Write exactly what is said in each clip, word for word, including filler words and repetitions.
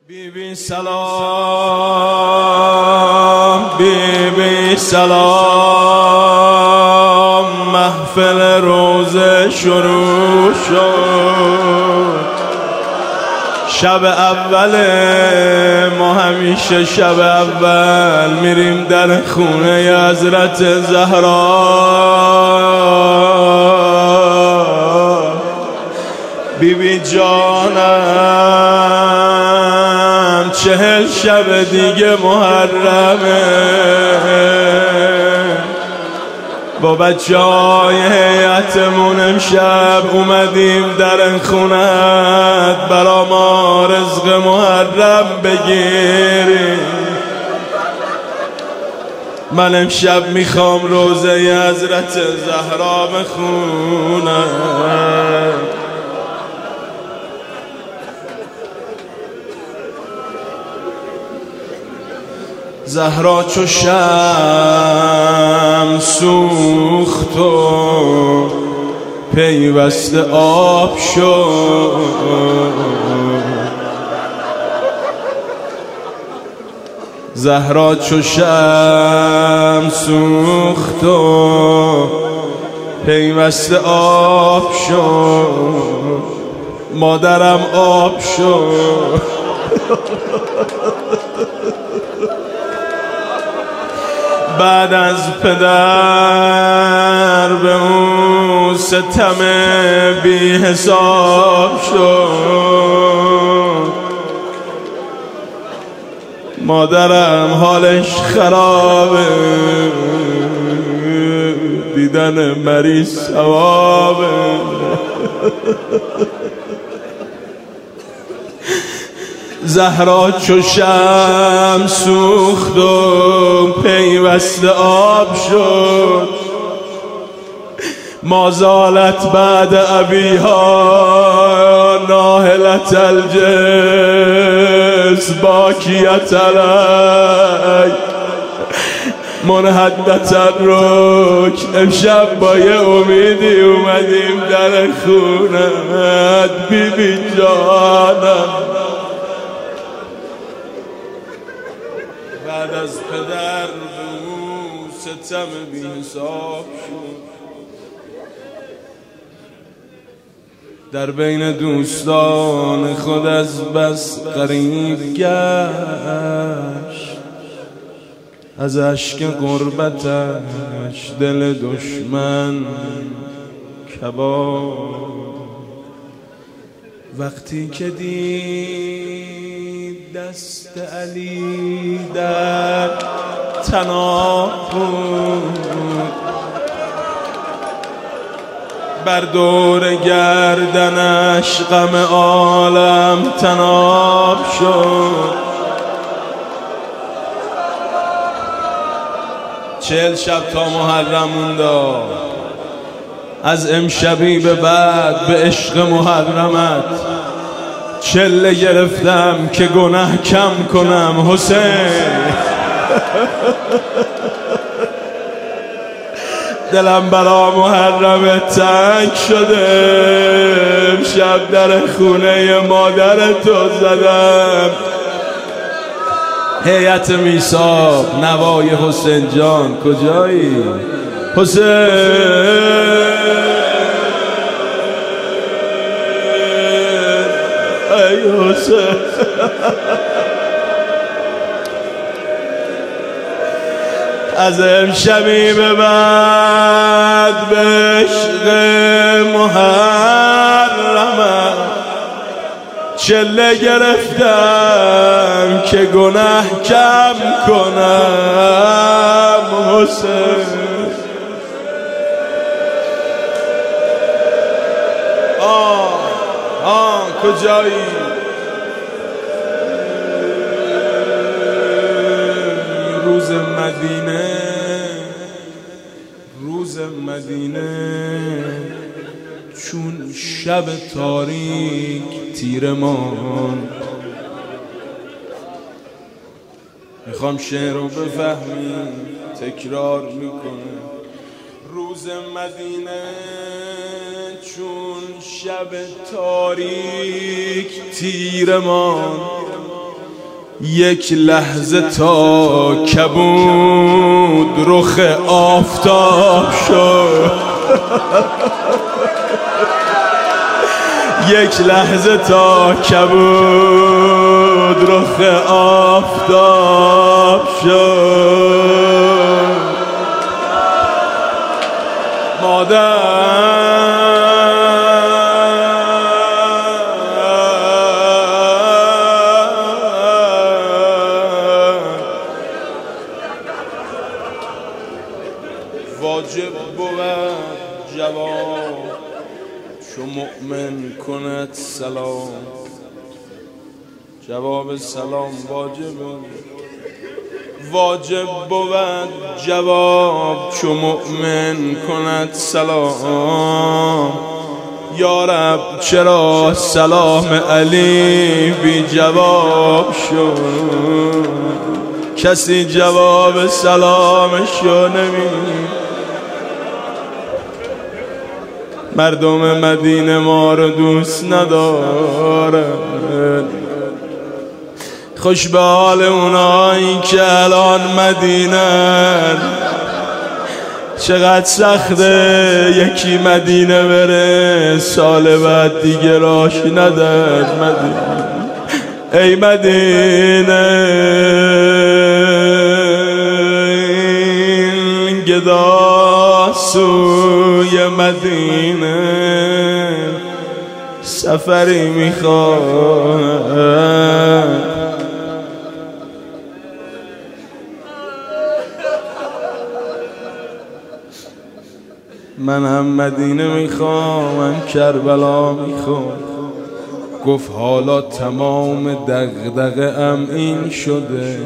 بی بی سلام، بی بی سلام، محفل روزه شروع شد. شب اول ما همیشه شب اول میریم در خونه حضرت زهرا. بی بی جانم چهل شب دیگه محرمه، با بچه های هیئتمون امشب اومدیم در خونت برا ما رزق محرم بگیریم. من امشب میخوام روزه حضرت زهرا بخونم. زهرا چو شمع سوخت و پیوسته آب شد. زهرا چو شمع سوخت و پیوسته آب شد. مادرم آب شد. بعد از پدر به اون ستم بی حساب شد. مادرم حالش خرابه، دیدن مریض ثوابه. زهرا چو شمع سوخت و پیوسته آب شد. ما زالت بعد ابیها ناهلت الجس باکیت علی منحدت الرک. امشب با یه امیدی اومدیم در خونت بی بی جانم. بعد از پدر رو ستم بی حساب شد. در بین دوستان خود از بس غریب گشت. از اشک غربتش دل دشمن کباب. وقتی که دید دست علی در طناب بود، بر دور گردنش غم عالم طناب شد. چهل شب تا محرم مونده، از امشبی به بعد به عشق محرمت چله گرفتم که گناه کم کنم حسین. دلم برا محرم تنگ شده، امشب در خونه مادر تو زدم. هیئت میثاق نوای حسین جان کجایی؟ حسین ای حسین. از امشبی به بعد به عشق محرمم چله گرفتم که گناه کم کنم حسین. آه آه کجایی؟ روز مدینه، روز مدینه چون شب تاریک تیرمان. میخوام شعر رو بفهمی تکرار میکنه. روز مدینه چون شب تاریک تیرمان. یک لحظه تا کبود رخ آفتاب شد. یک لحظه تا کبود رخ آفتاب شد. مادر واجب بود جواب چو مؤمن کند سلام. جواب سلام واجب واجب بود جواب چو مؤمن کند سلام. یا رب چرا سلام علی بی جواب شد. کسی جواب سلامشو نمید. مردم مدینه ما رو دوست ندارن. خوش به حال اونایی که الان مدینن. چقدر سخته یکی مدینه بره سال بعد دیگه راش نداد مدینه. ای مدینه گدا سوی مدینه سفری میخواد. من هم مدینه میخوام من کربلا میخوام. گفت حالا تمام دغدغه ام این شده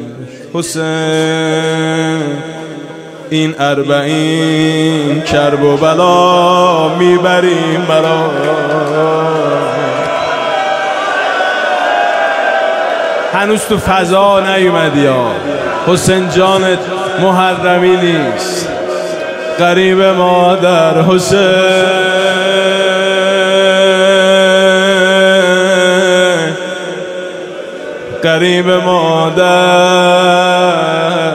حسین این اربعین کرب و بلا میبریم برا. هنوز تو فضا نیومدی ها. حسین جانت محرمی نیست. قریب مادر حسین قریب مادر.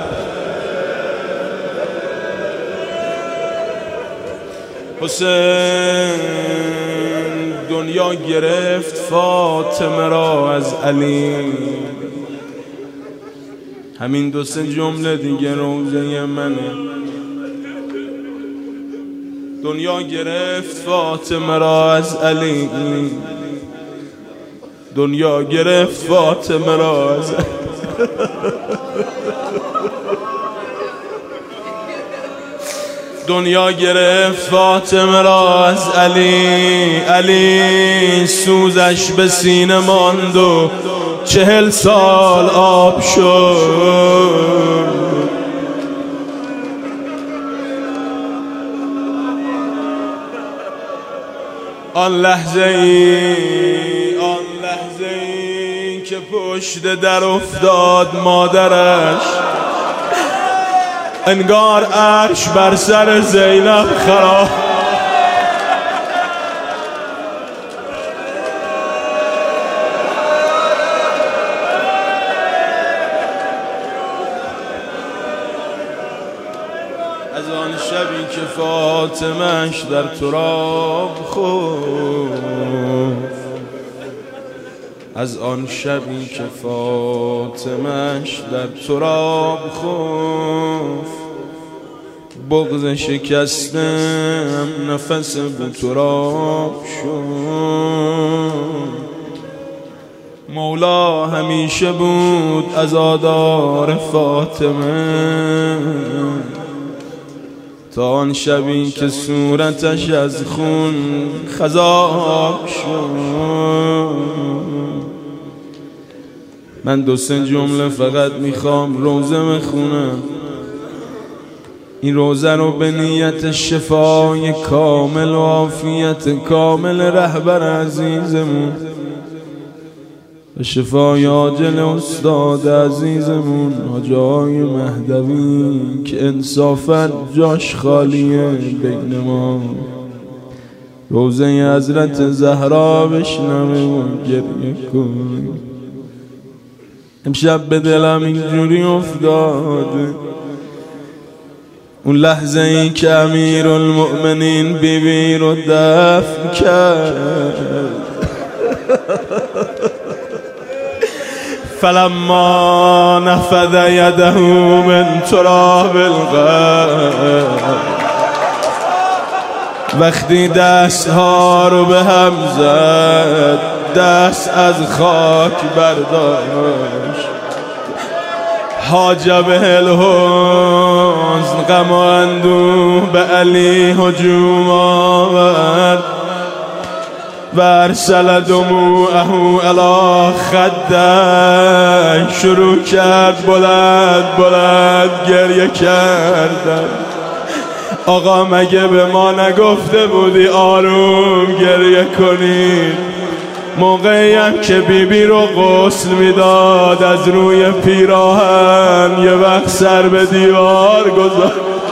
حسین دنیا گرفت فاطمه را از علی. همین دو سه جمله دیگه روزه منه. دنیا گرفت فاطمه را از علی. دنیا گرفت فاطمه را از علی. دنیا گرفت فاطمه را از علی. علی سوزش به سینه ماند و چهل سال آب شد. آن لحظه ای آن لحظه ای که پشت در افتاد مادرش. انگار عرش بر سر زینب خراب. از آن شبی که فاطمه‌اش در تراب خفت. از آن شبی که فاطمه‌اش در تراب خفت. بغض شکستم نفس بو تراب شد. مولا همیشه بود عزادار فاطمه. تا آن شبی که صورتش از خون خضاب شد. من دو سه جمله فقط میخوام روزه بخونم. این روزه رو به نیت شفای کامل و عافیت کامل رهبر عزیزمون و شفای عاجل استاد عزیزمون حاج آقای مهدوی که انصافاً جاش خالیه بین ما. روزه حضرت زهرا بشنوه و گریه کن. امشب به دلم اینجوری افتاد اون لحظه ای که امیرالمؤمنین بیبی رو دفن کرد. فلما نفذ یده من تراب القبر، وقتی دستها رو به هم زد، دست از خاک برداشت، حاجب الحزن غم و اندوه به علی هجوم آورد و ارسل دموعه الی خده، شروع کرد بلند بلند گریه کردن. آقا مگه به ما نگفته بودی آروم گریه کنید؟ موقعی هم که بیبی رو غسل میداد از روی پیراهن یه وقت سر به دیوار گذاشت.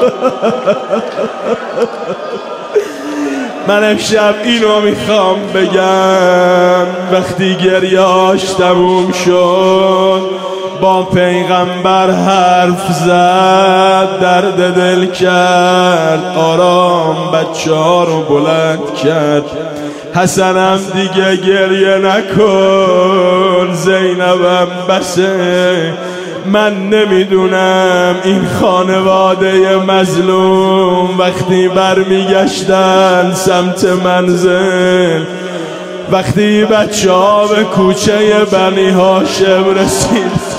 من امشب اینو میخوام بگم، وقتی گریه‌اش تموم شد با پیغمبر حرف زد، درد دل کرد، آرام بچه ها رو بلند کرد. حسنم دیگه گریه نکن، زینبم بسه، من نمیدونم این خانواده مظلوم وقتی برمیگشتن سمت منزل، وقتی بچه ها به کوچه بنی هاشم رسید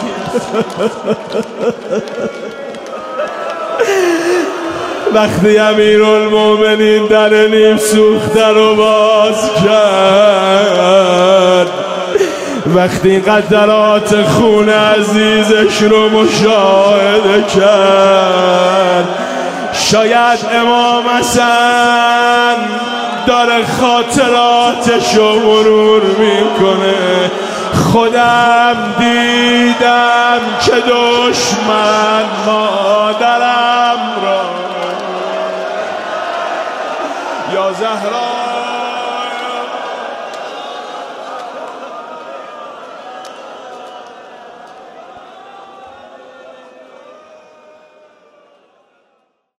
وقتی امیرالمؤمنین در نیم سوخته رو باز کرد، وقتی قطرات خون عزیزش رو مشاهده کرد، شاید امام حسن داره خاطراتش رو مرور میکنه. خودم دیدم که دشمن مادرم را یا زهرا